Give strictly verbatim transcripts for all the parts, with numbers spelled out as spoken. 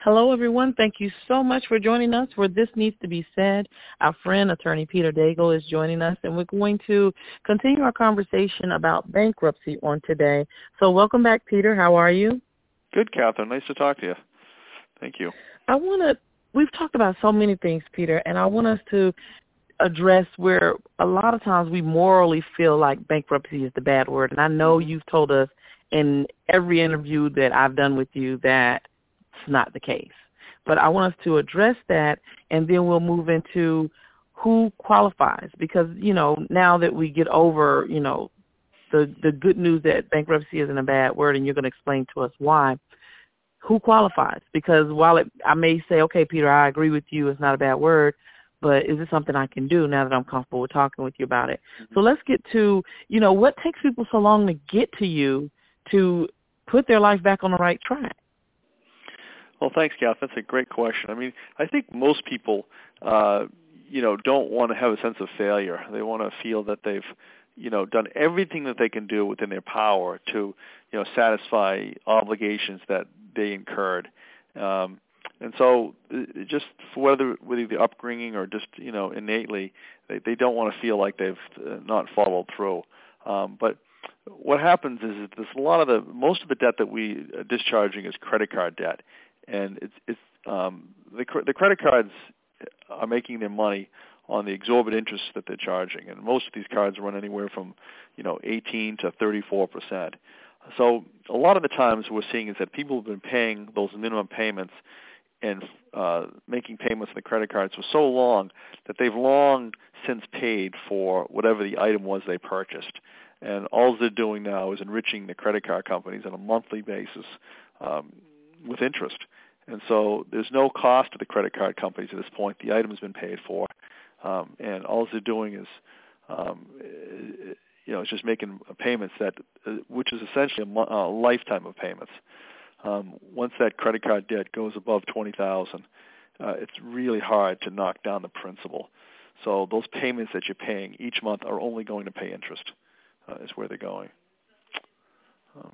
Hello, everyone. Thank you so much for joining us for This Needs to Be Said. Our friend, Attorney Peter Daigle, is joining us, and we're going to continue our conversation about bankruptcy on today. So welcome back, Peter. How are you? Good, Catherine. Nice to talk to you. Thank you. I want to, we've talked about so many things, Peter, and I want us to address where a lot of times we morally feel like bankruptcy is the bad word. And I know you've told us in every interview that I've done with you that it's not the case. But I want us to address that, and then we'll move into who qualifies. Because, you know, now that we get over, you know, the, the good news that bankruptcy isn't a bad word, and you're going to explain to us why, who qualifies? Because while it, I may say, okay, Peter, I agree with you, it's not a bad word, but is it something I can do now that I'm comfortable with talking with you about it? Mm-hmm. So let's get to, you know, what takes people so long to get to you to put their life back on the right track? Well, thanks, Kath. That's a great question. I mean, I think most people, uh, you know, don't want to have a sense of failure. They want to feel that they've, you know, done everything that they can do within their power to, you know, satisfy obligations that they incurred. Um, and so just for whether, whether the upbringing or just, you know, innately, they, they don't want to feel like they've not followed through. Um, but what happens is that there's a lot of the, most of the debt that we are discharging is credit card debt. And it's, it's um, the, the credit cards are making their money on the exorbitant interest that they're charging. And most of these cards run anywhere from, you know, eighteen to thirty-four percent. So a lot of the times we're seeing is that people have been paying those minimum payments and uh, making payments on the credit cards for so long that they've long since paid for whatever the item was they purchased. And all they're doing now is enriching the credit card companies on a monthly basis um, with interest. And so there's no cost to the credit card companies at this point. The item has been paid for. Um, and all they're doing is, um, you know, it's just making payments that, uh, which is essentially a, mo- a lifetime of payments. Um, once that credit card debt goes above twenty thousand dollars, uh, it's really hard to knock down the principal. So those payments that you're paying each month are only going to pay interest, uh, is where they're going. Um,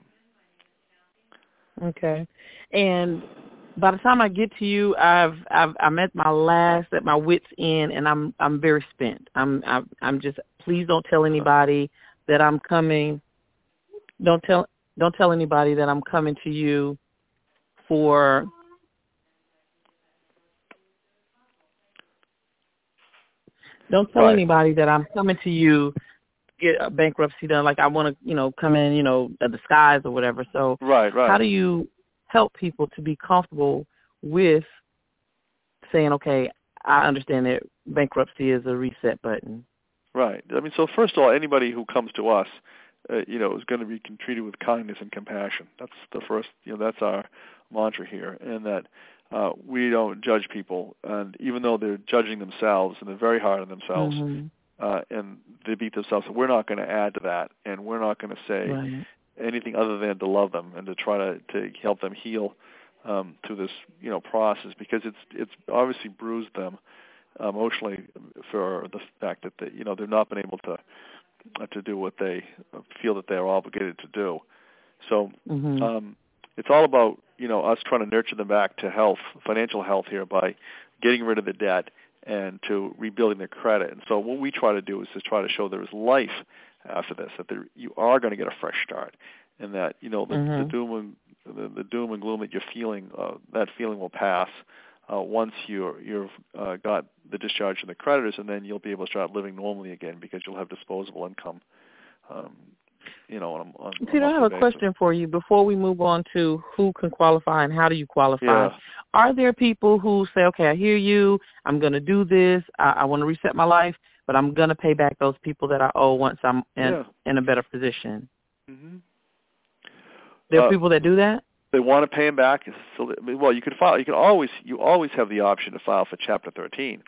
okay. And by the time I get to you, I've, I've I'm at my last, at my wit's end, and I'm I'm very spent. I'm I'm, I'm just, please don't tell anybody that I'm coming. Don't tell don't tell anybody that I'm coming to you for Don't tell right. anybody that I'm coming to you get a bankruptcy done. Like I want to, you know, come in, you know, a disguise or whatever. So right, right. how do you help people to be comfortable with saying, okay, I understand that bankruptcy is a reset button? Right. I mean, so first of all, anybody who comes to us, uh, you know, is going to be treated with kindness and compassion. That's the first, you know, that's our mantra here, and that uh, we don't judge people. And even though they're judging themselves and they're very hard on themselves, mm-hmm. uh, and they beat themselves, we're not going to add to that, and we're not going to say right. anything other than to love them and to try to, to help them heal um, through this, you know, process, because it's it's obviously bruised them emotionally for the fact that they, you know, they've not been able to uh, to do what they feel that they are obligated to do. So mm-hmm. um, it's all about, you know, us trying to nurture them back to health, financial health here, by getting rid of the debt and to rebuilding their credit. And so what we try to do is to try to show there is life after this, that there, you are going to get a fresh start, and that, you know, the, mm-hmm. the doom and the, the doom and gloom that you're feeling, uh, that feeling will pass. Uh, once you're, you've uh, got the discharge from the creditors, and then you'll be able to start living normally again because you'll have disposable income. Um, you know, on a, on Peter, I have a basis. question for you before we move on to who can qualify and how do you qualify. Yeah. Are there people who say, okay, I hear you, I'm going to do this, I, I want to reset my life, but I'm going to pay back those people that I owe once I'm in, yeah. in a better position? Mm-hmm. There are uh, people that do that? They want to pay them back. So, well, you could file. You can always, you always have the option to file for Chapter thirteen,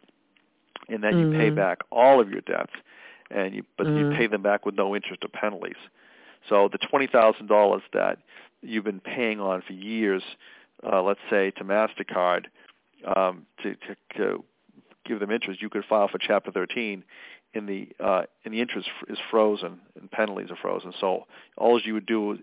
in that mm-hmm. you pay back all of your debts, and you, but mm-hmm. you pay them back with no interest or penalties. So the twenty thousand dollars that you've been paying on for years, uh, let's say to MasterCard, um, to, to, to give them interest, you could file for Chapter thirteen, and the uh, and the interest is frozen and penalties are frozen. So all you would do is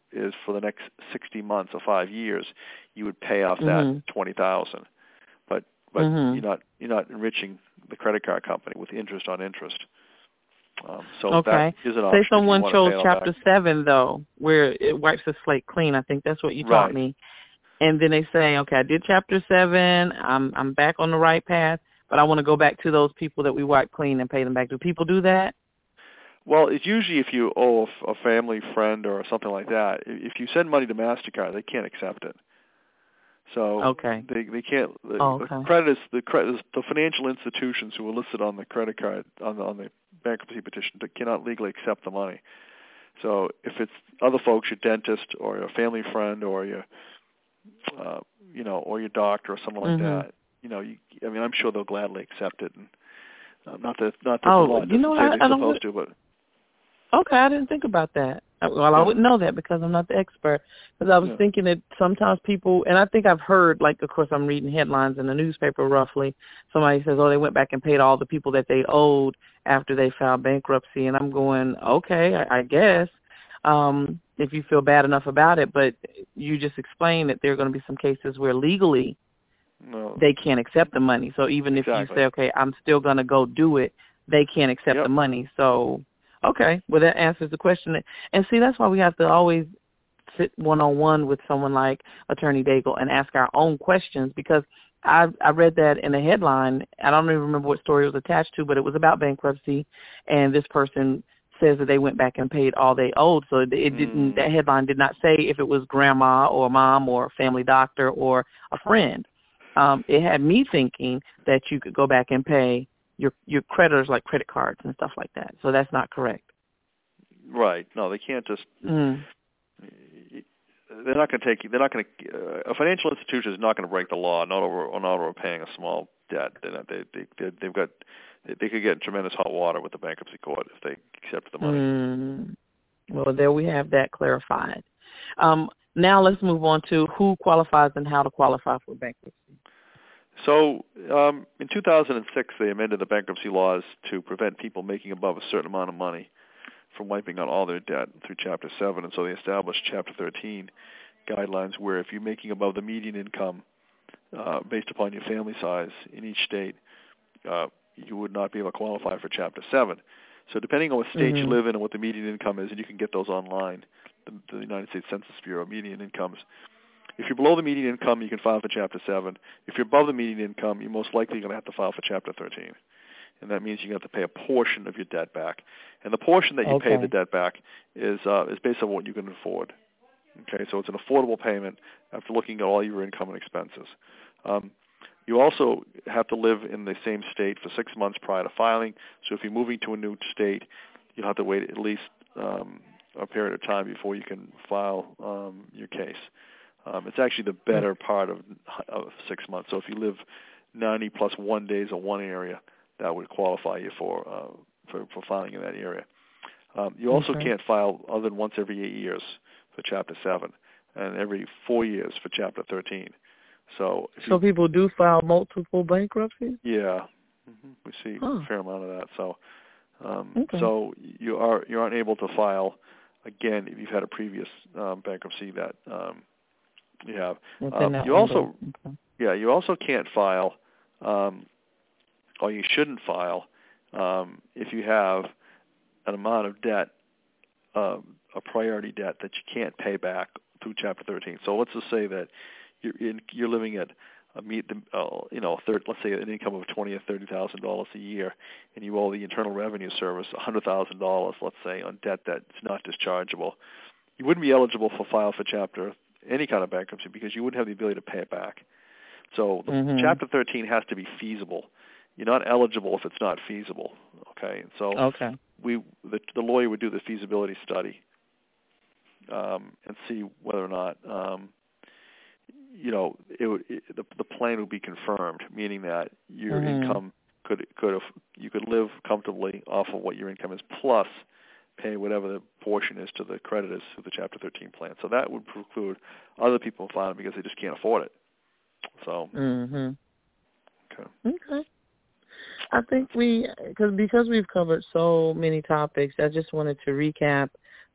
is for the next sixty months or five years, you would pay off that mm-hmm. twenty thousand. But but mm-hmm. you're not you're not enriching the credit card company with interest on interest. Um, so okay. that is an option. Say someone chose Chapter back. seven though, where it wipes the slate clean. I think that's what you right. taught me. And then they say, okay, I did Chapter seven. I'm I'm back on the right path, but I want to go back to those people that we wiped clean and pay them back. Do people do that? Well, it's usually if you owe a family, friend, or something like that. If you send money to MasterCard, they can't accept it. So okay. they they can't. The, oh, okay. the creditors, the creditors, the financial institutions who are listed on the credit card on the, on the bankruptcy petition cannot legally accept the money. So if it's other folks, your dentist or your family friend or your, uh, you know, or your doctor or something like mm-hmm. that, you know, you, I mean, I'm sure they'll gladly accept it. And uh, not that not that oh, the law doesn't you know, say I, they're I supposed don't... to, but. Okay, I didn't think about that. Well, yeah. I wouldn't know that because I'm not the expert. Because I was yeah. thinking that sometimes people, and I think I've heard, like, of course, I'm reading headlines in the newspaper roughly. Somebody says, oh, they went back and paid all the people that they owed after they filed bankruptcy. And I'm going, okay, I, I guess, um, if you feel bad enough about it. But you just explained that there are going to be some cases where legally no. they can't accept the money. So even exactly. if you say, okay, I'm still going to go do it, they can't accept yep. the money. So... okay, well, that answers the question. And see, that's why we have to always sit one-on-one with someone like Attorney Daigle and ask our own questions, because I, I read that in a headline. I don't even remember what story it was attached to, but it was about bankruptcy, and this person says that they went back and paid all they owed. So it, it didn't. Mm. That headline did not say if it was grandma or mom or family doctor or a friend. Um, it had me thinking that you could go back and pay your your creditors, like credit cards and stuff like that. So that's not correct. Right. No, they can't just. Mm. They're not going to take. They're not going to. Uh, a financial institution is not going to break the law. Not over. Not over paying a small debt. They they they they've got. They, they could get in tremendous hot water with the bankruptcy court if they accept the money. Mm. Well, there we have that clarified. Um, now let's move on to who qualifies and how to qualify for bankruptcy. So um, in two thousand six, they amended the bankruptcy laws to prevent people making above a certain amount of money from wiping out all their debt through Chapter seven. And so they established Chapter thirteen guidelines where if you're making above the median income uh, based upon your family size in each state, uh, you would not be able to qualify for Chapter seven. So depending on what state mm-hmm. you live in and what the median income is, and you can get those online, the, the United States Census Bureau median incomes. If you're below the median income, you can file for Chapter seven. If you're above the median income, you're most likely going to have to file for Chapter thirteen. And that means you have to pay a portion of your debt back. And the portion that you okay. pay the debt back is uh, is based on what you can afford. Okay, so it's an affordable payment after looking at all your income and expenses. Um, you also have to live in the same state for six months prior to filing. So if you're moving to a new state, you'll have to wait at least um, a period of time before you can file um, your case. Um, it's actually the better part of, of six months. So if you live ninety plus one days in one area, that would qualify you for uh, for, for filing in that area. Um, you also okay. can't file other than once every eight years for Chapter seven, and every four years for Chapter thirteen. So if so you, people do file multiple bankruptcies? Yeah, mm-hmm. we see huh. a fair amount of that. So um, okay. so you are you aren't able to file again if you've had a previous um, bankruptcy that. Um, You have. Um, you also, okay. yeah, you also can't file, um, or you shouldn't file, um, if you have an amount of debt, uh, a priority debt that you can't pay back through Chapter thirteen. So let's just say that you're in, you're living at a meet the, uh, you know, third, let's say an income of twenty or thirty thousand dollars a year, and you owe the Internal Revenue Service a hundred thousand dollars, let's say, on debt that's not dischargeable. You wouldn't be eligible for file for Chapter any kind of bankruptcy because you wouldn't have the ability to pay it back. So the mm-hmm. Chapter thirteen has to be feasible. You're not eligible if it's not feasible. Okay, so okay. we the, the lawyer would do the feasibility study um, and see whether or not um, you know it would, it, the the plan would be confirmed, meaning that your mm-hmm. income could could have, you could live comfortably off of what your income is plus pay whatever the portion is to the creditors through the Chapter thirteen plan. So that would preclude other people from filing because they just can't afford it. So, mm-hmm. okay. Okay. I think we, cause, because we've covered so many topics, I just wanted to recap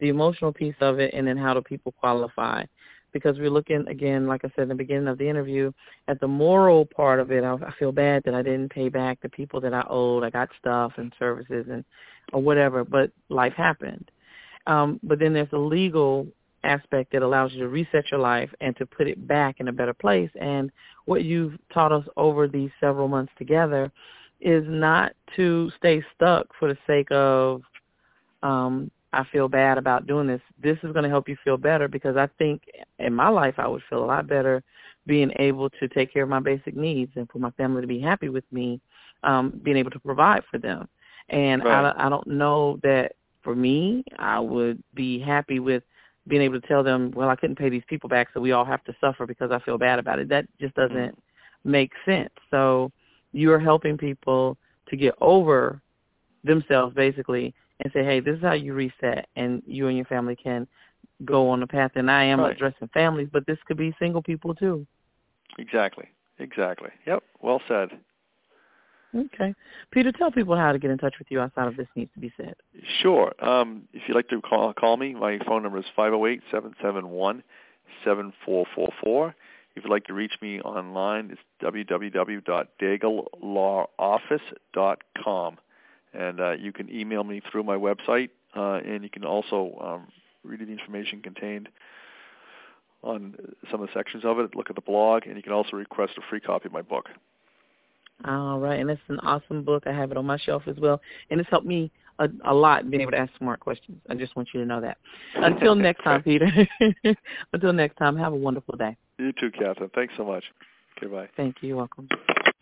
the emotional piece of it, and then how do people qualify? Because we're looking, again, like I said in the beginning of the interview, at the moral part of it. I, I feel bad that I didn't pay back the people that I owed. I got stuff and services and or whatever, but life happened. Um, but then there's a legal aspect that allows you to reset your life and to put it back in a better place. And what you've taught us over these several months together is not to stay stuck for the sake of um, I feel bad about doing this. This is going to help you feel better, because I think in my life I would feel a lot better being able to take care of my basic needs and for my family to be happy with me, um, being able to provide for them. And right. I, I don't know that for me I would be happy with being able to tell them, well, I couldn't pay these people back, so we all have to suffer because I feel bad about it. That just doesn't mm. make sense. So you're helping people to get over themselves, basically, and say, hey, this is how you reset, and you and your family can go on the path. And I am right. addressing families, but this could be single people too. Exactly. Exactly. Yep. Well said. Okay. Peter, tell people how to get in touch with you outside of this needs to be said. Sure. Um, if you'd like to call, call me, my phone number is five oh eight, seven seven one, seven four four four. If you'd like to reach me online, it's w w w dot daigle law office dot com. And uh, you can email me through my website, uh, and you can also um, read the information contained on some of the sections of it, look at the blog, and you can also request a free copy of my book. All right, and it's an awesome book. I have it on my shelf as well, and it's helped me a, a lot being able to ask smart questions. I just want you to know that. Until next time, Peter. Until next time, have a wonderful day. You too, Catherine. Thanks so much. Okay, bye. Thank you. You're welcome.